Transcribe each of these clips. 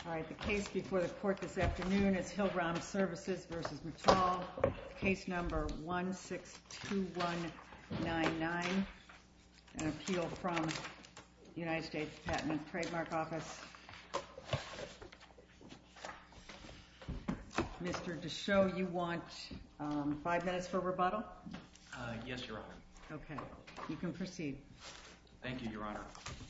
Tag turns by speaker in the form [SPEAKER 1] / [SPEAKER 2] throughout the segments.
[SPEAKER 1] All right, the case before the court this afternoon is Hill-Rom Services v. Mittal, case number 162199, an appeal from the United States Patent and Trademark Office. Mr. Deschaux, you want 5 minutes for rebuttal?
[SPEAKER 2] Yes, Your Honor.
[SPEAKER 1] Okay, you can proceed.
[SPEAKER 2] Thank you, Your Honor.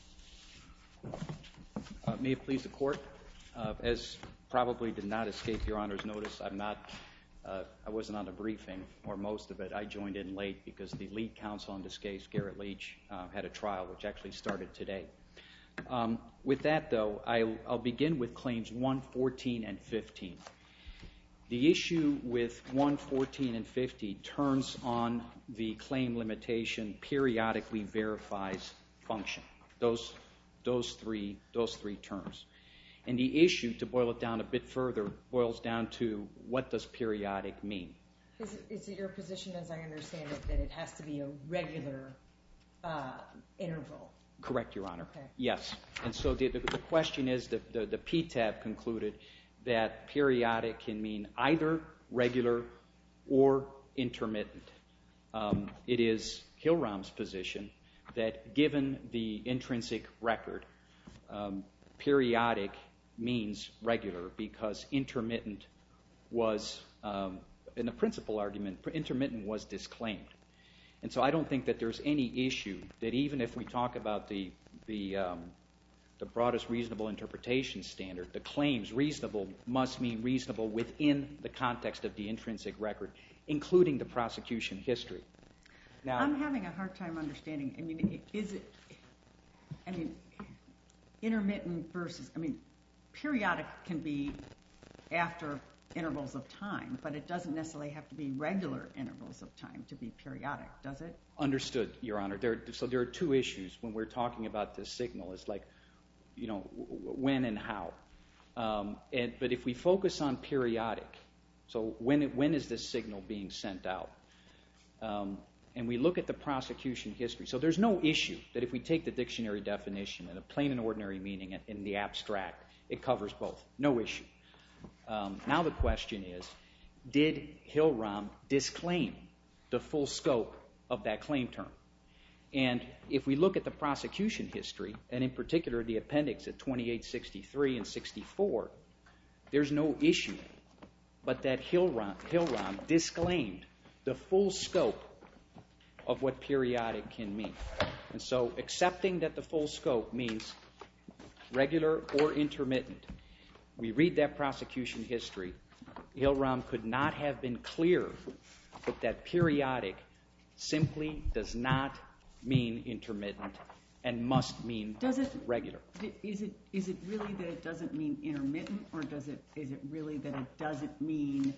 [SPEAKER 3] May it please the Court, as probably did not escape Your Honor's notice, I wasn't on the briefing, or most of it. I joined in late because the lead counsel on this case, Garrett Leach, had a trial which actually started today. With that, though, I'll begin with claims 1, 14, and 15. The issue with 1, 14, and 50 turns on the claim limitation periodically verifies function. Those three terms. And the issue, to boil it down a bit further, boils down to what does periodic mean?
[SPEAKER 4] Is it your position, as I understand it, that it has to be a regular interval?
[SPEAKER 3] Correct, Your Honor.
[SPEAKER 4] Okay.
[SPEAKER 3] Yes. And so the question is that the PTAB concluded that periodic can mean either regular or intermittent. It is Hill-Rom's position that given the intrinsic record, periodic means regular because intermittent was, in the principal argument, intermittent was disclaimed. And so I don't think that there's any issue that even if we talk about the broadest reasonable interpretation standard, the claims reasonable must mean reasonable within the context of the intrinsic record, including the prosecution history. Now,
[SPEAKER 1] I'm having a hard time understanding. Intermittent versus, periodic can be after intervals of time, but it doesn't necessarily have to be regular intervals of time to be periodic, does it?
[SPEAKER 3] Understood, Your Honor. So there are two issues when we're talking about this signal. It's like, when and how. But if we focus on periodic, so when is this signal being sent out? And we look at the prosecution history. So there's no issue that if we take the dictionary definition and a plain and ordinary meaning in the abstract, it covers both. No issue. Now the question is, did Hill-Rom disclaim the full scope of that claim term? And if we look at the prosecution history, and in particular the appendix at 2863 and 64, there's no issue but that Hill-Rom disclaimed the full scope of what periodic can mean. And so accepting that the full scope means regular or intermittent, we read that prosecution history, Hill-Rom could not have been clearer that periodic simply does not mean intermittent and must mean regular.
[SPEAKER 1] Is it really that it doesn't mean intermittent, or is it really that it doesn't mean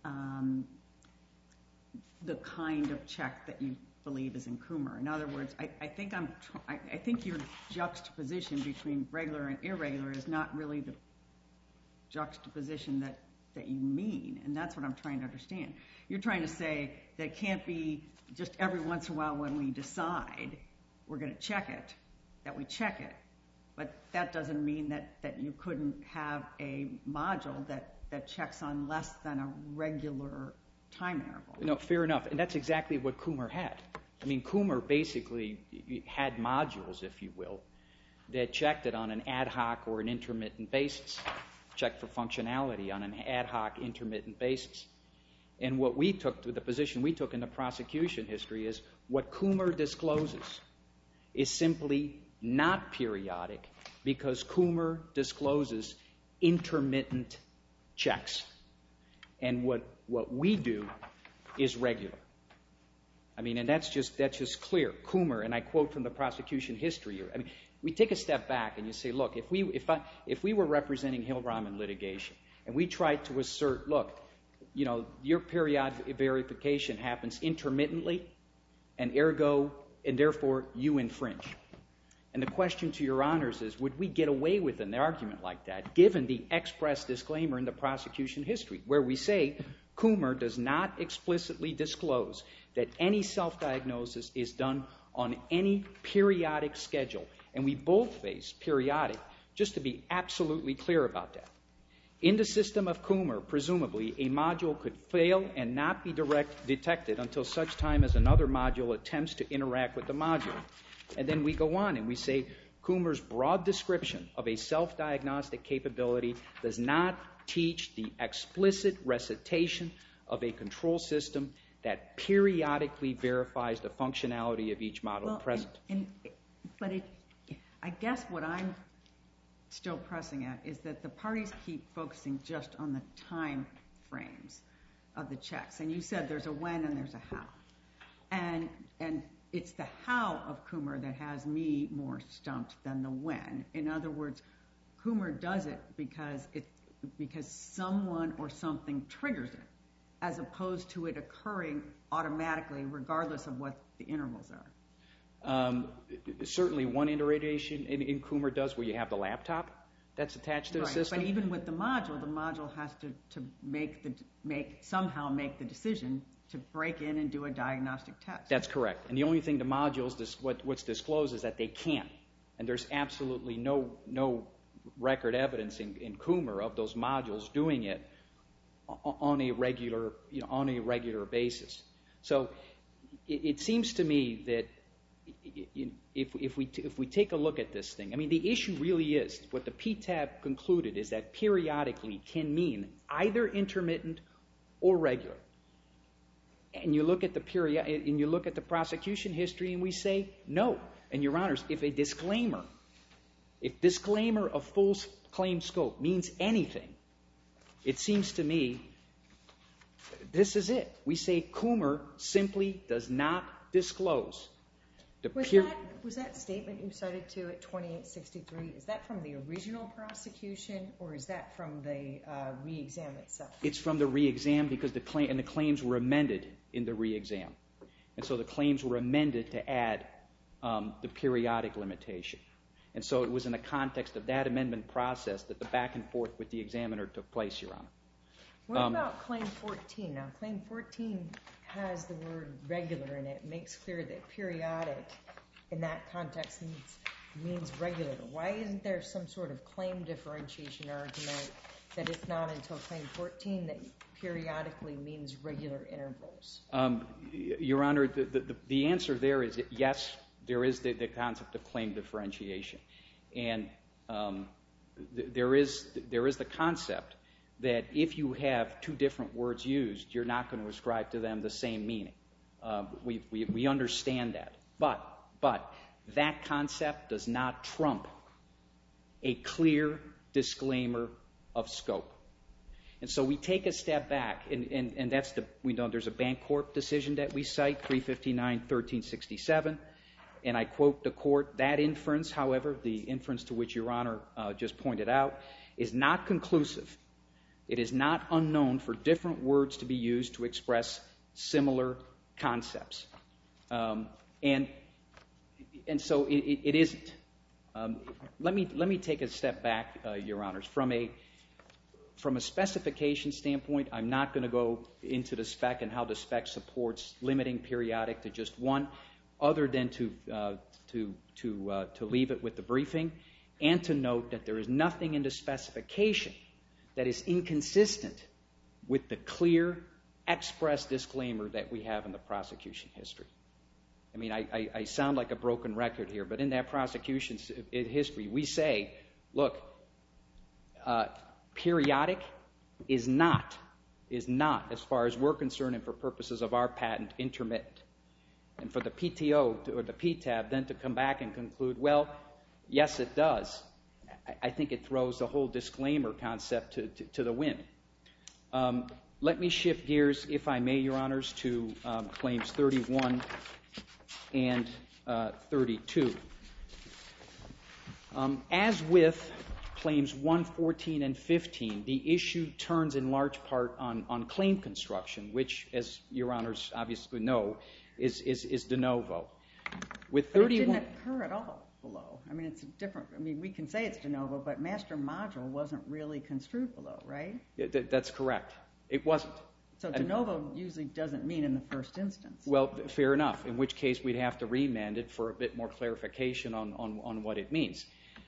[SPEAKER 1] the kind of check that you believe is in Coomer? In other words, I think your juxtaposition between regular and irregular is not really the juxtaposition that you mean, and that's what I'm trying to understand. You're trying to say that it can't be just every once in a while when we decide we're going to check it, that we check it, but that doesn't mean that you couldn't have a module that checks on less than a regular time interval.
[SPEAKER 3] No, fair enough, and that's exactly what Coomer had. I mean, Coomer basically had modules, if you will, that checked it on an ad hoc or an intermittent basis, checked for functionality on an ad hoc intermittent basis. And what we took, the position we took in the prosecution history is what Coomer discloses is simply not periodic because Coomer discloses intermittent checks. And what we do is regular. I mean, and that's just clear. Coomer, and I quote from the prosecution history, I mean, we take a step back and you say, look, if we were representing Hill-Rom in litigation and we tried to assert, look, your periodic verification happens intermittently and therefore you infringe. And the question to your honors is, would we get away with an argument like that given the express disclaimer in the prosecution history where we say Coomer does not explicitly disclose that any self-diagnosis is done on any periodic schedule. And we both face periodic just to be absolutely clear about that. In the system of Coomer, presumably, a module could fail and not be detected until such time as another module attempts to interact with the module. And then we go on and we say, Coomer's broad description of a self-diagnostic capability does not teach the explicit recitation of a control system that periodically verifies the functionality of each model present.
[SPEAKER 1] But I guess what I'm still pressing at is that the parties keep focusing just on the time frames of the checks. And you said there's a when and there's a how. And it's the how of Coomer that has me more stumped than the when. In other words, Coomer does it because someone or something triggers it, as opposed to it occurring automatically regardless of what the intervals are.
[SPEAKER 3] Certainly one iteration in Coomer does where you have the laptop that's attached to the system.
[SPEAKER 1] But even with the module has to somehow make the decision to break in and do a diagnostic test.
[SPEAKER 3] That's correct. And the only thing the modules, what's disclosed is that they can't. And there's absolutely no record evidence in Coomer of those modules doing it on a regular basis. So it seems to me that if we take a look at this thing, I mean, the issue really is, what the PTAB concluded is that periodically can mean either intermittent or regular. And you look at the prosecution history and we say no. And Your Honors, if disclaimer of full claim scope means anything, it seems to me this is it. We say Coomer simply does not disclose.
[SPEAKER 4] Was that statement you cited to at 2863, is that from the original prosecution or is that from the re-exam itself?
[SPEAKER 3] It's from the re-exam because the claims were amended in the re-exam. And so the claims were amended to add the periodic limitation. And so it was in the context of that amendment process that the back and forth with the examiner took place, Your Honor.
[SPEAKER 4] What about Claim 14? Now, Claim 14 has the word regular in it. It makes clear that periodic in that context means regular. Why isn't there some sort of claim differentiation argument that it's not until Claim 14 that periodically means regular intervals?
[SPEAKER 3] Your Honor, the answer there is yes, there is the concept of claim differentiation. And there is the concept that if you have two different words used, you're not going to ascribe to them the same meaning. We understand that. But that concept does not trump a clear disclaimer of scope. And so we take a step back, and that's we know there's a Bancorp decision that we cite, 359-1367, and I quote the court, that inference, however, the inference to which Your Honor just pointed out, is not conclusive. It is not unknown for different words to be used to express similar concepts. And so it isn't. Let me take a step back, Your Honors. From a specification standpoint, I'm not going to go into the spec and how the spec supports limiting periodic to just one, other than to leave it with the briefing, and to note that there is nothing in the specification that is inconsistent with the clear, express disclaimer that we have in the prosecution history. I mean, I sound like a broken record here, but in that prosecution history, we say, look, periodic is not, as far as we're concerned and for purposes of our patent, intermittent. And for the PTO or the PTAB then to come back and conclude, well, yes, it does. I think it throws the whole disclaimer concept to the wind. Let me shift gears, if I may, Your Honors, to Claims 31 and 32. As with Claims 1, 14, and 15, the issue turns in large part on claim construction, which, as Your Honors obviously know, is de novo. With 31,
[SPEAKER 1] but it didn't occur at all below. I mean, it's different. I mean, we can say it's de novo, but master module wasn't really construed below, right?
[SPEAKER 3] That's correct. It wasn't.
[SPEAKER 1] So de novo usually doesn't mean in the first instance.
[SPEAKER 3] Well, fair enough, in which case we'd have to remand it for a bit more clarification on what it means.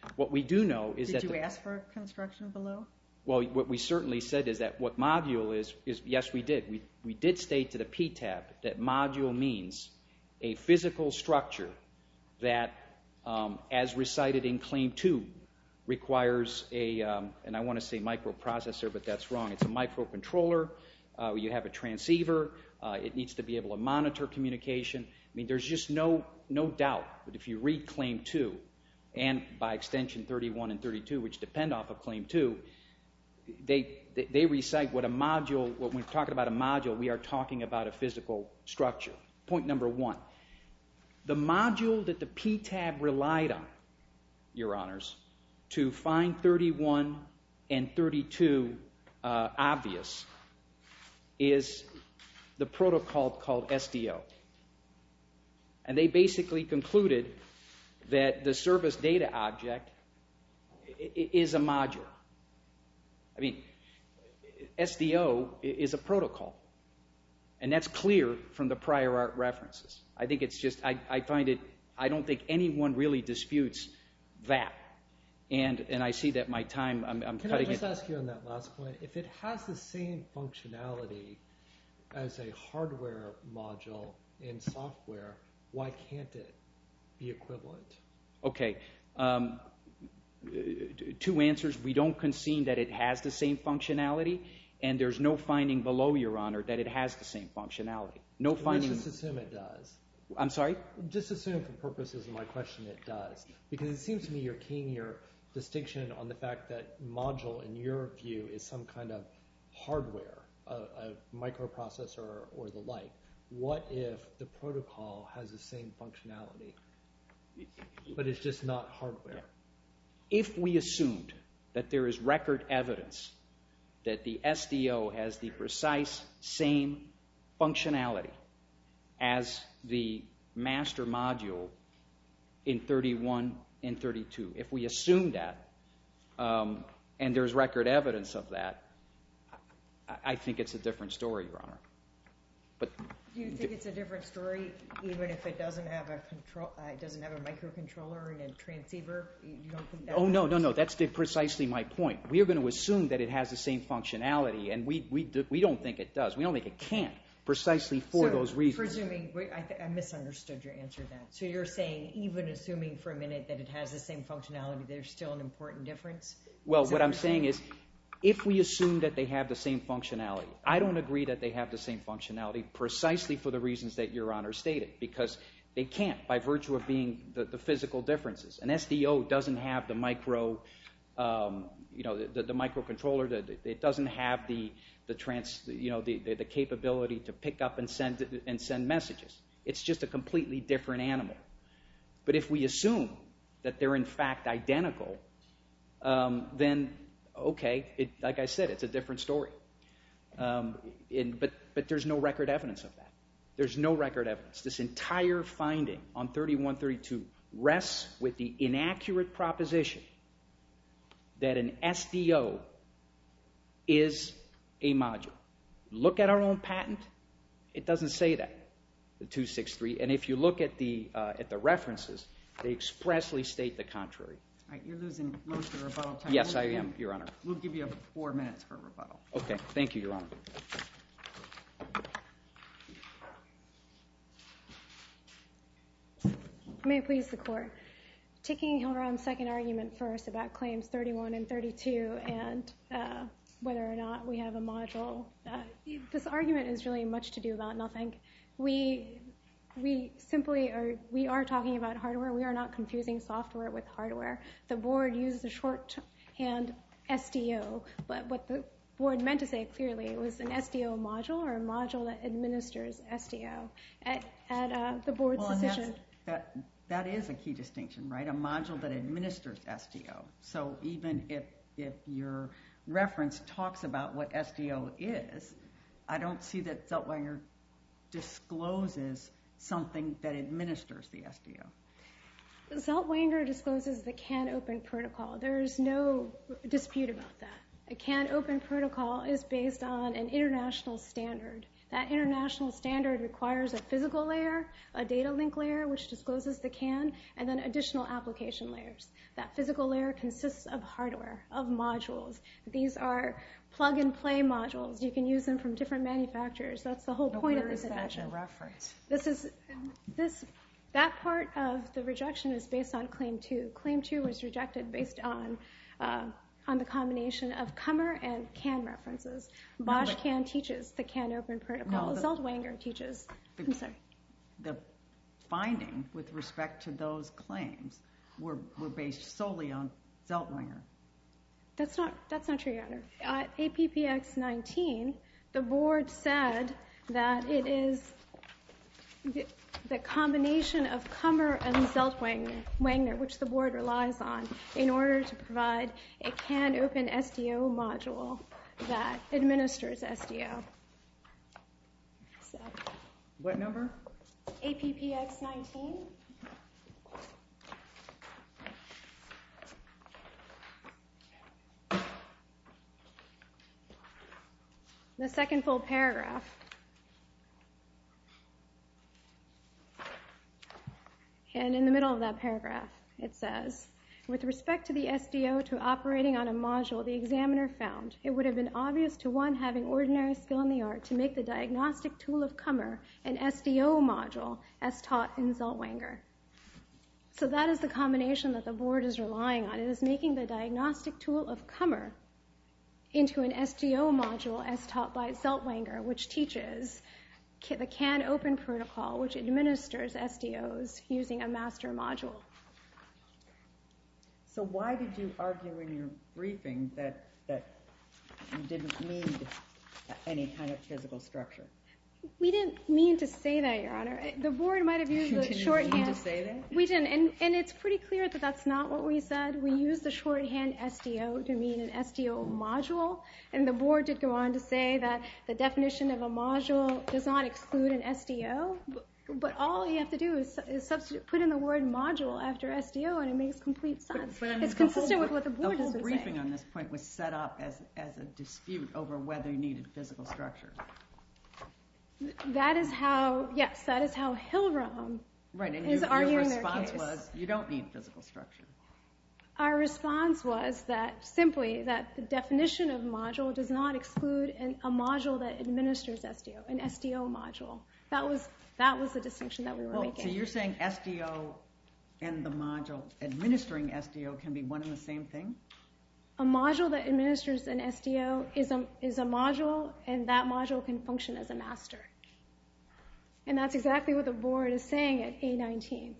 [SPEAKER 3] What we do know is that...
[SPEAKER 1] Did you ask for construction below?
[SPEAKER 3] Well, what we certainly said is that what module is yes, we did. We did state to the PTAB that module means a physical structure that, as recited in Claim 2, requires a, and I want to say microprocessor, but that's wrong. It's a microcontroller. You have a transceiver. It needs to be able to monitor communication. I mean, there's just no doubt that if you read Claim 2, and by extension 31 and 32, which depend off of Claim 2, they recite what a module, when we're talking about a module, we are talking about a physical structure. Point number one. The module that the PTAB relied on, Your Honors, to find 31 and 32 obvious is the protocol called SDO. And they basically concluded that the service data object is a module. I mean, SDO is a protocol. And that's clear from the prior art references. I think it's just, I find it, I don't think anyone really disputes that. And I see that my time, I'm cutting it.
[SPEAKER 5] Can I just ask you on that last point, if it has the same functionality as a hardware module in software, why can't it be equivalent?
[SPEAKER 3] Okay. Two answers. We don't concede that it has the same functionality, and there's no finding below, Your Honor, that it has the same functionality. No finding.
[SPEAKER 5] Let's just assume it does.
[SPEAKER 3] I'm sorry?
[SPEAKER 5] Just assume for purposes of my question it does. Because it seems to me you're keying your distinction on the fact that module, in your view, is some kind of hardware, a microprocessor or the like. What if the protocol has the same functionality, but it's just not hardware?
[SPEAKER 3] If we assumed that there is record evidence that the SDO has the precise same functionality as the master module in 31 and 32, if we assume that, and there's record evidence of that, I think it's a different story, Your Honor. But
[SPEAKER 4] do you think it's a different story even if it doesn't have a control? It doesn't have a microcontroller and a transceiver? You don't think that?
[SPEAKER 3] Oh no. That's precisely my point. We are going to assume that it has the same functionality, and we don't think it does. We don't think it can, precisely for those reasons.
[SPEAKER 4] Presuming, I misunderstood your answer then. So you're saying even assuming for a minute that it has the same functionality, there's still an important difference?
[SPEAKER 3] Well, what I'm saying is, if we assume that they have the same functionality, I don't agree that they have the same functionality precisely for the reasons that Your Honor stated, because they can't by virtue of being the physical differences. An SDO doesn't have the micro, the microcontroller. It doesn't have the capability to pick up and send messages. It's just a completely different animal. But if we assume that they're in fact identical, then okay, like I said, it's a different story. But there's no record evidence of that. There's no record evidence. This entire finding on 3132 rests with the inaccurate proposition that an SDO is a module. Look at our own patent. It doesn't say that, the 263. And if you look at the references, they expressly state the contrary.
[SPEAKER 1] All right, you're losing most of the rebuttal time.
[SPEAKER 3] Yes, I am, Your Honor.
[SPEAKER 1] We'll give you 4 minutes for rebuttal.
[SPEAKER 3] Okay, thank you, Your Honor.
[SPEAKER 6] May it please the Court. Taking Hildebrand's second argument first about claims 31 and 32 and whether or not we have a module, this argument is really much to do about nothing. We are talking about hardware. We are not confusing software with hardware. The board used the shorthand SDO, but what the board meant to say clearly was an SDO module or a module that administers SDO at the board's decision.
[SPEAKER 1] That is a key distinction, right? A module that administers SDO. So even if your reference talks about what SDO is, I don't see that Zeltwanger discloses something that administers the SDO.
[SPEAKER 6] Zeltwanger discloses the CAN-open protocol. There is no dispute about that. A CAN-open protocol is based on an international standard That international standard requires a physical layer, a data link layer, which discloses the CAN, and then additional application layers. That physical layer consists of hardware, of modules. These are plug-and-play modules. You can use them from different manufacturers. That's the whole point of this invention.
[SPEAKER 4] Where is that in reference?
[SPEAKER 6] That part of the rejection is based on Claim 2. Claim 2 was rejected based on the combination of Kummer and CAN references. Bosch CAN teaches the CAN open protocol. Zeltwanger teaches. I'm sorry.
[SPEAKER 1] The finding with respect to those claims were based solely on Zeltwanger.
[SPEAKER 6] That's not true, Your Honor. At APPX 19, the board said that it is the combination of Kummer and Zeltwanger, which the board relies on, in order to provide a CAN open SDO module that administers SDO. So,
[SPEAKER 1] What number?
[SPEAKER 6] APPX 19. The second full paragraph. And in the middle of that paragraph, it says, with respect to the SDO to operating on a module, the examiner found it would have been obvious to one having ordinary skill in the art to make the diagnostic tool of Kummer an SDO module as taught in Zeltwanger. So that is the combination that the board is relying on. It is making the diagnostic tool of Kummer into an SDO module as taught by Zeltwanger, which teaches the CAN open protocol, which administers SDOs using a master module.
[SPEAKER 1] So why did you argue in your briefing that you didn't need any kind of physical structure?
[SPEAKER 6] We didn't mean to say that, Your Honor. The board might have used the shorthand.
[SPEAKER 1] You didn't mean to say that?
[SPEAKER 6] We didn't, and it's pretty clear that that's not what we said. We used the shorthand SDO to mean an SDO module, and the board did go on to say that the definition of a module does not exclude an SDO, but all you have to do is substitute, put in the word module after SDO, and it makes complete sense.
[SPEAKER 1] But I mean,
[SPEAKER 6] it's consistent with what the board has been saying.
[SPEAKER 1] The whole briefing on this point was set up as a dispute over whether you needed physical structure.
[SPEAKER 6] That is how Hillrom is arguing their case.
[SPEAKER 1] Your response was you don't need physical structure.
[SPEAKER 6] Our response was that simply that the definition of module does not exclude a module that administers SDO, an SDO module. That was the distinction that we were making.
[SPEAKER 1] So you're saying SDO and the module administering SDO can be one and the same thing?
[SPEAKER 6] A module that administers an SDO is a module, and that module can function as a master. And that's exactly what the board is saying at A19.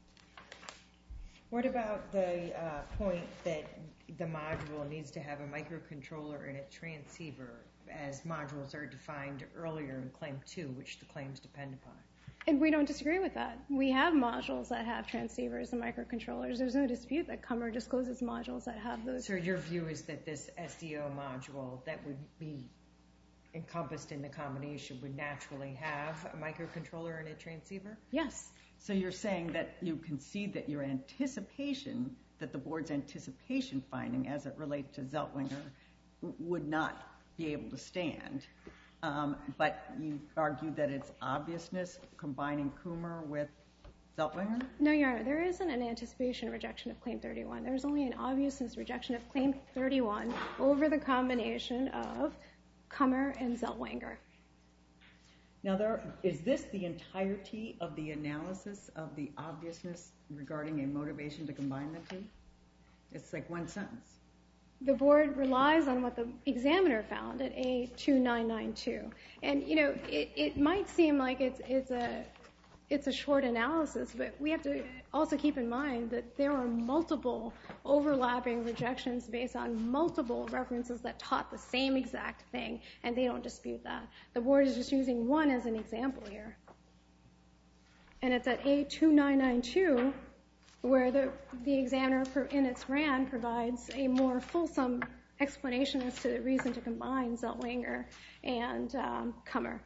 [SPEAKER 4] What about the point that the module needs to have a microcontroller and a transceiver, as modules are defined earlier in Claim 2, which the claims depend upon?
[SPEAKER 6] And we don't disagree with that. We have modules that have transceivers and microcontrollers. There's no dispute that Kummer discloses modules that have those.
[SPEAKER 4] So your view is that this SDO module that would be encompassed in the combination would naturally have a microcontroller and a transceiver?
[SPEAKER 6] Yes.
[SPEAKER 1] So you're saying that you concede that your anticipation, that the board's anticipation finding as it relates to Zeltwanger would not be able to stand, but you argue that it's obviousness combining Kummer with Zeltwanger?
[SPEAKER 6] No, Your Honor. There isn't an anticipation rejection of Claim 31. There's only an obviousness rejection of Claim 31 over the combination of Kummer and Zeltwanger.
[SPEAKER 1] Now, is this the entirety of the analysis of the obviousness regarding a motivation to combine the two? It's like one sentence.
[SPEAKER 6] The board relies on what the examiner found at A2992. And, you know, it might seem like it's a short analysis, but we have to also keep in mind that there are multiple overlapping rejections based on multiple references that taught the same exact thing, and they don't dispute that. The board is just using one as an example here. And it's at A2992 where the examiner in its RAND provides a more fulsome explanation as to the reason to combine Zeltwanger and Kummer.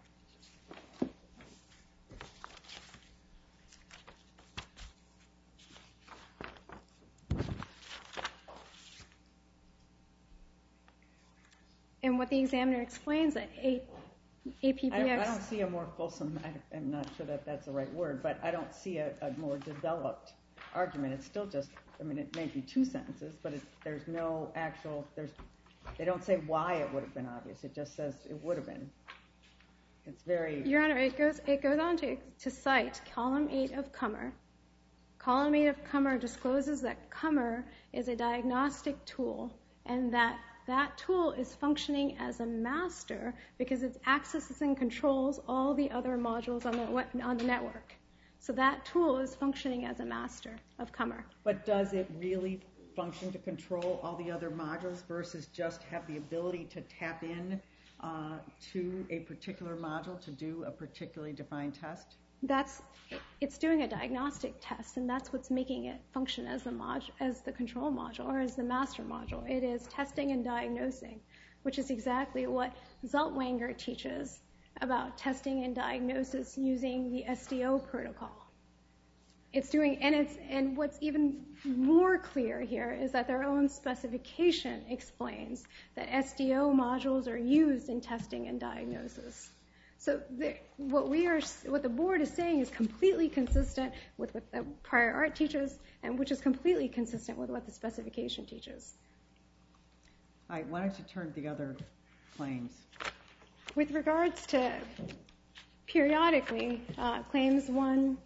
[SPEAKER 6] And what the examiner explains at APBX.
[SPEAKER 1] I don't see a more fulsome, I'm not sure that that's the right word, but I don't see a more developed argument. It's still just, I mean, it may be 2 sentences, but there's no actual, they don't say why it would have been obvious. It just says it would have been. It's very...
[SPEAKER 6] Your Honor, it goes on to cite column 8 of Kummer. Column 8 of Kummer discloses that Kummer is a diagnostic tool and that tool is functioning as a master because it accesses and controls all the other modules on the network. So that tool is functioning as a master of Kummer.
[SPEAKER 1] But does it really function to control all the other modules versus just have the ability to tap in to a particular module to do a particularly defined test?
[SPEAKER 6] It's doing a diagnostic test, and that's what's making it function as the control module or as the master module. It is testing and diagnosing, which is exactly what Zeltwanger teaches about testing and diagnosis using the SDO protocol. It's doing, and what's even more clear here is that their own specification explains that SDO modules are used in testing and diagnosis. So what the board is saying is completely consistent with what the prior art teaches, and which is completely consistent with what the specification teaches.
[SPEAKER 1] All right, why don't you turn to the other claims?
[SPEAKER 6] With regards to periodically, claims 1,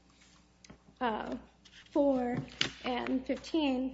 [SPEAKER 6] 4, and 15,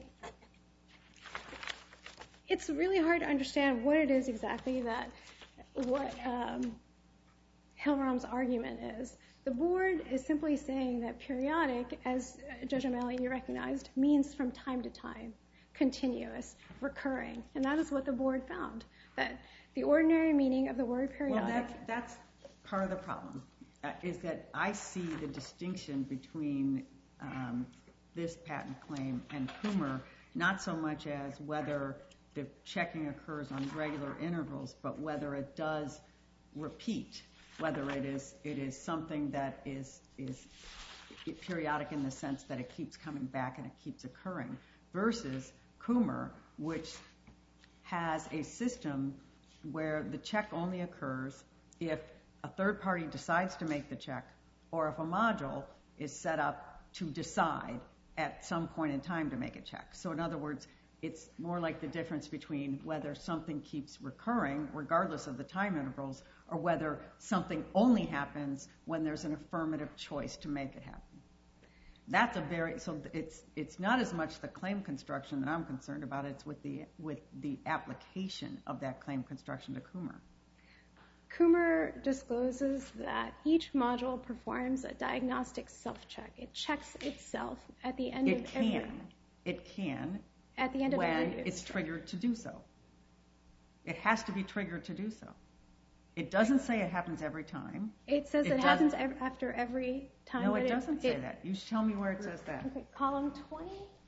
[SPEAKER 6] it's really hard to understand what it is exactly what Hillrom's argument is. The board is simply saying that periodic, as Judge O'Malley, you recognized, means from time to time, continuous, recurring. And that is what the board found, that the ordinary meaning of the word periodic...
[SPEAKER 1] Well, that's part of the problem, is that I see the distinction between this patent claim and Kummer, not so much as whether the checking occurs on regular intervals, but whether it does repeat, whether it is something that is periodic in the sense that it keeps coming back and it keeps occurring, versus Kummer, which has a system where the check only occurs if a third party decides to make the check or if a module is set up to decide at some point in time to make a check. So in other words, it's more like the difference between whether something keeps recurring, regardless of the time intervals, or whether something only happens when there's an affirmative choice to make it happen. That's so it's not as much the claim construction that I'm concerned about, it's with the application of that claim construction to Kummer.
[SPEAKER 6] Kummer discloses that each module performs a diagnostic self-check. It checks itself at the end of every...
[SPEAKER 1] It can.
[SPEAKER 6] At the end of
[SPEAKER 1] when
[SPEAKER 6] every
[SPEAKER 1] it's triggered to do so. It has to be triggered to do so. It doesn't say it happens every time.
[SPEAKER 6] It says it happens after every time.
[SPEAKER 1] No, it doesn't say that. You tell me where it says that.
[SPEAKER 6] Okay, column 20.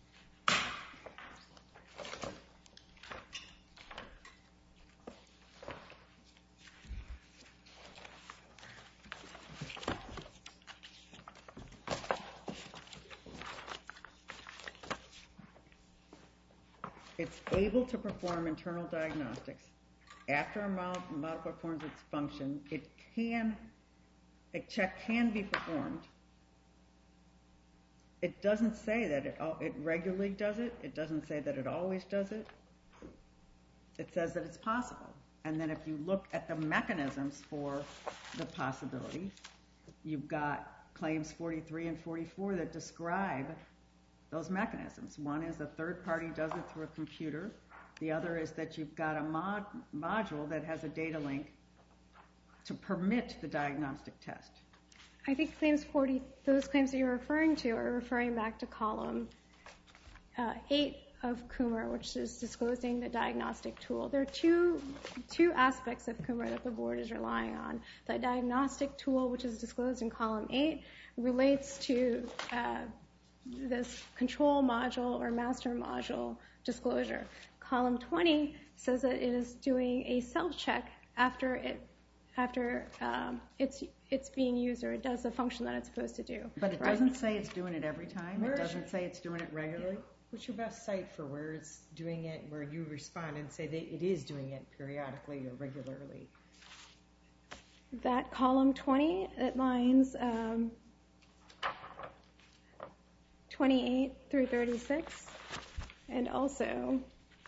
[SPEAKER 1] It's able to perform internal diagnostics. After a module performs its function, a check can be performed. It doesn't say that it regularly does it. It doesn't say that it always does it. It says that it's possible. And then if you look at the mechanisms for the possibility, you've got claims 43 and 44 that describe those mechanisms. One is a third party does it through a computer. The other is that you've got a module that has a data link to permit the diagnostic test.
[SPEAKER 6] I think claims 40, those claims that you're referring to are referring back to column 8 of Kummer, which is disclosing the diagnostic tool. There are two aspects of Kummer that the board is relying on. The diagnostic tool, which is disclosed in column 8, relates to this control module or master module disclosure. Column 20 says that it is doing a self-check after it's being used, or it does the function that it's supposed to do.
[SPEAKER 1] But it doesn't say it's doing it every time. It doesn't say it's doing it regularly.
[SPEAKER 4] What's your best site for where it's doing it, where you respond and say that it is doing it periodically or regularly?
[SPEAKER 6] that column 20 at lines 28 through 36, and also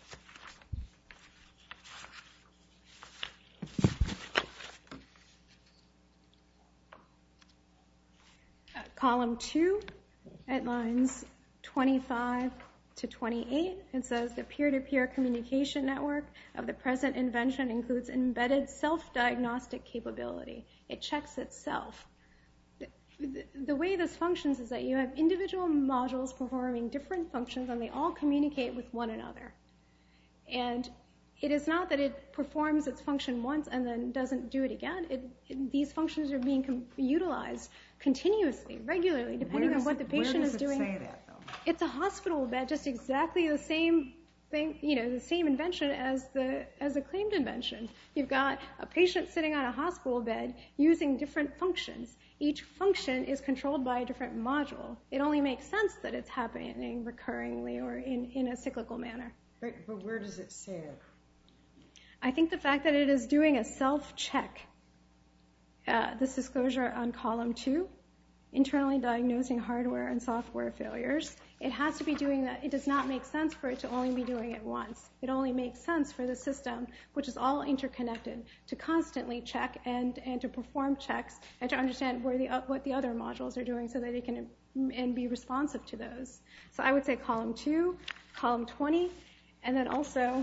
[SPEAKER 6] column 2 at lines 25 to 28. It says the peer-to-peer communication network of the present invention includes embedded self-diagnostic capability. It checks itself. The way this functions is that you have individual modules performing different functions, and they all communicate with one another. And it is not that it performs its function once and then doesn't do it again. These functions are being utilized continuously, regularly, depending on what the patient is doing.
[SPEAKER 1] Where does it say that, though?
[SPEAKER 6] It's a hospital bed, just exactly the same thing, the same invention as the claimed invention. You've got a patient sitting on a hospital bed using different functions. Each function is controlled by a different module. It only makes sense that it's happening recurringly or in a cyclical manner.
[SPEAKER 4] But where does it say it?
[SPEAKER 6] I think the fact that it is doing a self-check, this disclosure on column 2, internally diagnosing hardware and software failures, it has to be doing that. It does not make sense for it to only be doing it once. It only makes sense for the system, which is all interconnected, to constantly check and to perform checks and to understand what the other modules are doing so that it can and be responsive to those. So I would say column 2, column 20, and then also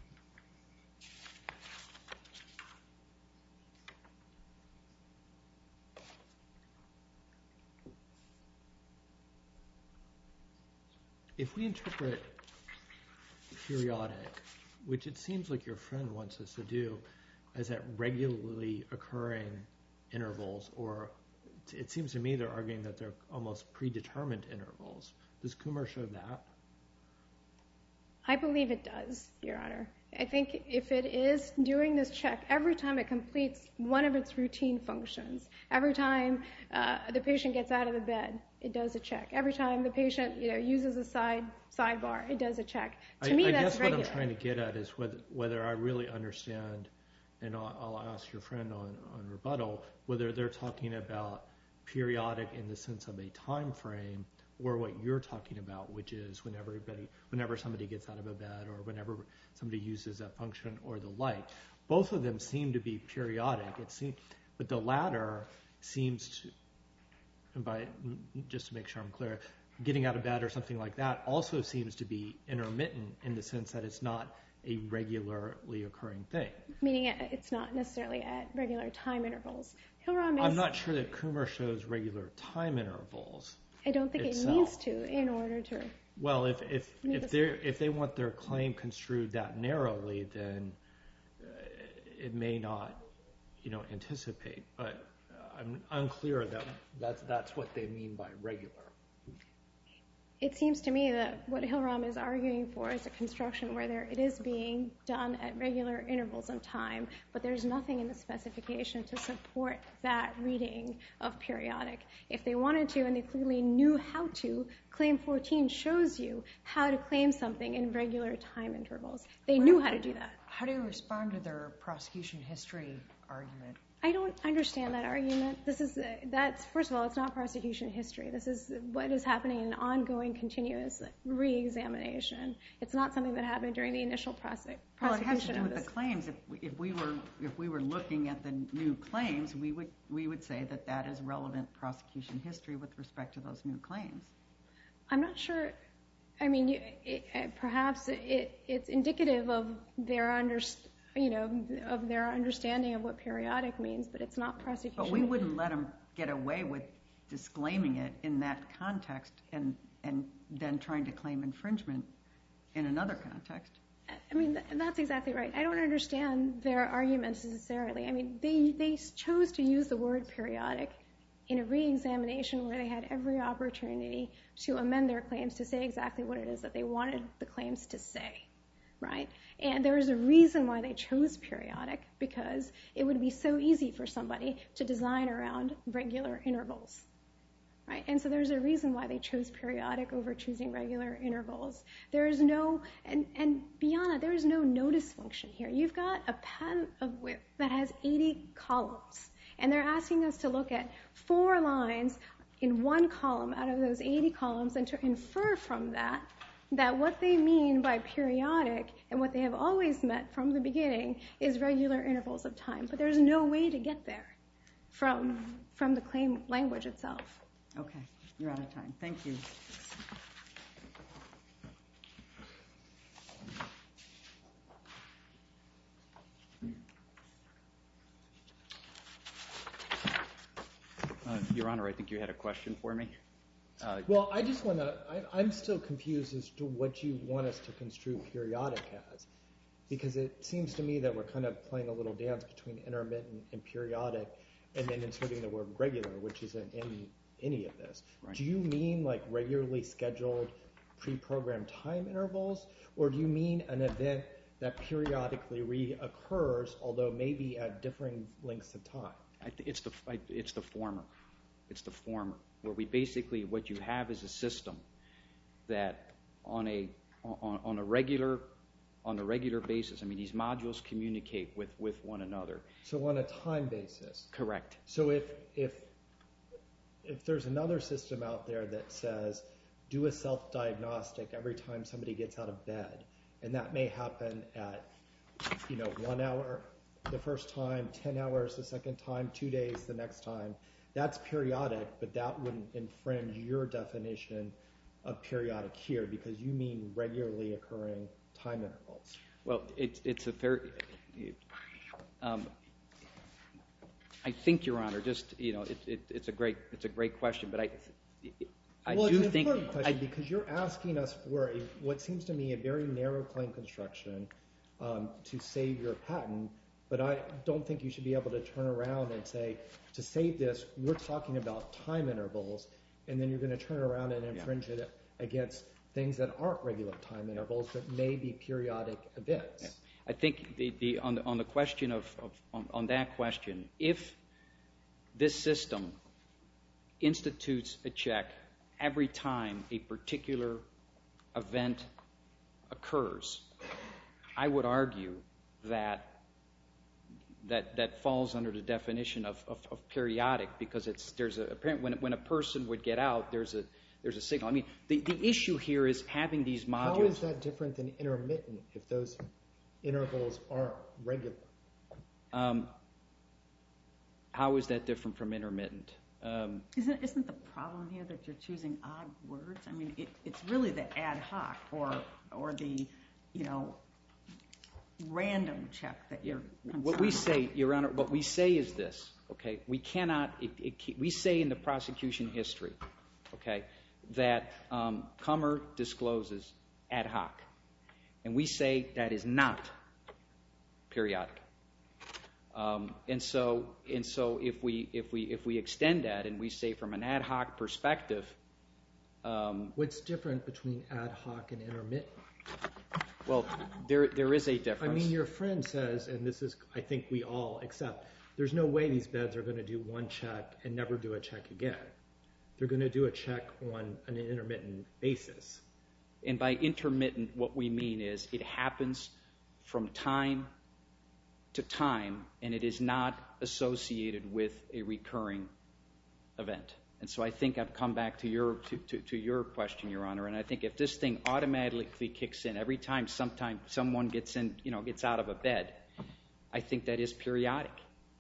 [SPEAKER 5] if we interpret periodic, which it seems like your friend wants us to do, as at regularly occurring intervals, or it seems to me they're arguing that they're almost predetermined intervals. Does Kumar show that?
[SPEAKER 6] I believe it does, Your Honor. I think if it is doing this check every time it completes one of its routine functions, every time the patient gets out of the bed, it does a check. Every time the patient uses a sidebar, it does a check. To me, that's regular.
[SPEAKER 5] I guess what I'm trying to get at is whether I really understand, and I'll ask your friend on rebuttal, whether they're talking about periodic in the sense of a time frame, or what you're talking about, which is whenever somebody gets out of a bed or whenever somebody uses that function or the like. Both of them seem to be periodic. But the latter seems to, just to make sure I'm clear, getting out of bed or something like that also seems to be intermittent in the sense that it's not a regularly occurring thing.
[SPEAKER 6] Meaning it's not necessarily at regular time intervals.
[SPEAKER 5] I'm not sure that Kumar shows regular time intervals.
[SPEAKER 6] I don't think it needs to in order to.
[SPEAKER 5] Well, if they want their claim construed that narrowly, then it may not, anticipate. But I'm unclear that that's what they mean by regular.
[SPEAKER 6] It seems to me that what Hilram is arguing for is a construction where it is being done at regular intervals of time, but there's nothing in the specification to support that reading of periodic. If they wanted to, and they clearly knew how to, Claim 14 shows you how to claim something in regular time intervals. They knew how to do that.
[SPEAKER 4] How do you respond to their prosecution history argument?
[SPEAKER 6] I don't understand that argument. First of all, it's not prosecution history. This is what is happening in an ongoing, continuous re-examination. It's not something that happened during the initial prosecution.
[SPEAKER 1] Well, it has to do with the claims. If we were looking at the new claims, we would say that is relevant prosecution history with respect to those new claims.
[SPEAKER 6] I'm not sure. I mean, perhaps it's indicative of their understanding of what periodic means, but it's not prosecution.
[SPEAKER 1] But we wouldn't let them get away with disclaiming it in that context and then trying to claim infringement in another context.
[SPEAKER 6] I mean, that's exactly right. I don't understand their arguments necessarily. I mean, they chose to use the word periodic in a re-examination where they had every opportunity to amend their claims to say exactly what it is that they wanted the claims to say. Right? And there is a reason why they chose periodic, because it would be so easy for somebody to design around regular intervals. Right? And so there's a reason why they chose periodic over choosing regular intervals. There is no, and beyond that, there is no notice function here. You've got a patent of width that has 80 columns. And they're asking us to look at 4 lines in one column out of those 80 columns and to infer from that what they mean by periodic and what they have always meant from the beginning is regular intervals of time. But there's no way to get there from the claim language itself.
[SPEAKER 1] Okay, you're out of time. Thank you.
[SPEAKER 3] Your Honor, I think you had a question for me.
[SPEAKER 5] Well, I just want to, I'm still confused as to what you want us to construe periodic as, because it seems to me that we're kind of playing a little dance between intermittent and periodic, and then inserting the word regular, which isn't in any of this. Right. Do you mean like regularly scheduled pre-programmed time intervals, or do you mean an event that periodically reoccurs, although maybe at differing lengths of time?
[SPEAKER 3] It's the former. It's the former, where we basically, what you have is a system that on a regular basis, I mean, these modules communicate with one another.
[SPEAKER 5] So on a time basis.
[SPEAKER 3] Correct.
[SPEAKER 5] So if there's another system out there that says do a self-diagnostic every time somebody gets out of bed, and that may happen at 1 hour the first time, 10 hours the second time, 2 days the next time, that's periodic, but that wouldn't infringe your definition of periodic here, because you mean regularly occurring time intervals.
[SPEAKER 3] Well, it's a fair. I think, Your Honor, just it's a great question, but I do think.
[SPEAKER 5] It's an important question because you're asking us for what seems to me a very narrow claim construction to save your patent. But I don't think you should be able to turn around and say, to save this, we're talking about time intervals, and then you're going to turn around and infringe it against things that aren't regular time intervals, but may be periodic events.
[SPEAKER 3] Yeah. I think on the question on that question, if this system institutes a check every time a particular event occurs, I would argue that falls under the definition of periodic, because when a person would get out, there's a signal. I mean, the issue here is having these modules.
[SPEAKER 5] How is that different than intermittent if those intervals aren't regular?
[SPEAKER 3] How is that different from intermittent?
[SPEAKER 1] Isn't the problem here that you're choosing odd words? I mean, it's really the ad hoc or the random check that you're concerned
[SPEAKER 3] What we say, Your Honor, what we say is this, okay? We cannot, we say in the prosecution history, okay, that Kummer discloses ad hoc. And we say that is not periodic. And so if we extend that and we say from an ad hoc perspective.
[SPEAKER 5] What's different between ad hoc and intermittent?
[SPEAKER 3] Well, there is a difference.
[SPEAKER 5] I mean, your friend says, and this is, I think we all accept, there's no way these beds are going to do one check and never do a check again. They're going to do a check on an intermittent basis.
[SPEAKER 3] And by intermittent, what we mean is it happens from time to time, and it is not associated with a recurring event. And so I think I've come back to your question, Your Honor. And I think if this thing automatically kicks in every time someone gets out of a bed, I think that is periodic.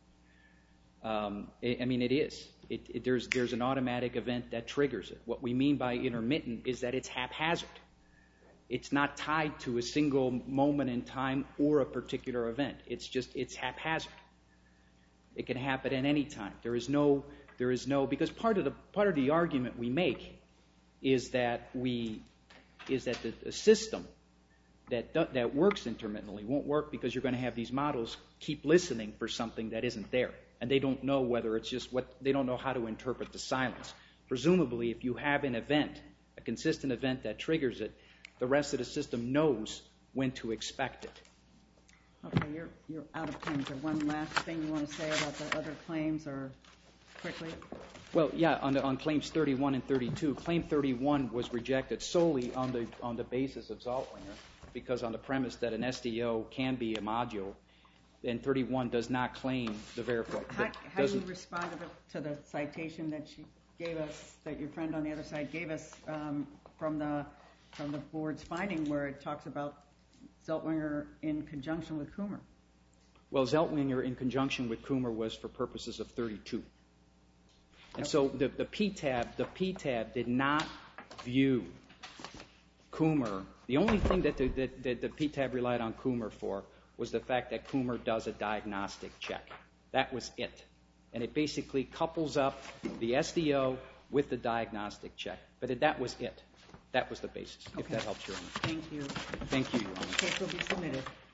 [SPEAKER 3] I mean, it is. There's an automatic event that triggers it. What we mean by intermittent is that it's haphazard. It's not tied to a single moment in time or a particular event. It's haphazard. It can happen at any time. There is no because part of the argument we make is that the system that works intermittently won't work because you're going to have these models keep listening for something that isn't there, and they don't know whether it's just they don't know how to interpret the silence. Presumably, if you have an event, a consistent event that triggers it, the rest of the system knows when to expect it.
[SPEAKER 1] Okay, you're out of time. Is there one last thing you want to say about the other claims, or quickly?
[SPEAKER 3] Well, yeah, on claims 31 and 32. Claim 31 was rejected solely on the basis of Zaltlinger, because on the premise that an SDO can be a module, and 31 does not claim the verified.
[SPEAKER 1] How do you respond to the citation that she gave us, that your friend on the other side gave us from the board's finding, where it talks about Zeltwinger in conjunction with Coomer?
[SPEAKER 3] Well, Zeltwinger in conjunction with Coomer was for purposes of 32. And so the PTAB did not view Coomer. The only thing that the PTAB relied on Coomer for was the fact that Coomer does a diagnostic check. That was it. And it basically couples up the SDO with the diagnostic check. But that was it. That was the basis, if that helps you.
[SPEAKER 1] Thank you.
[SPEAKER 3] Thank you, Your Honor.
[SPEAKER 1] The case will be submitted.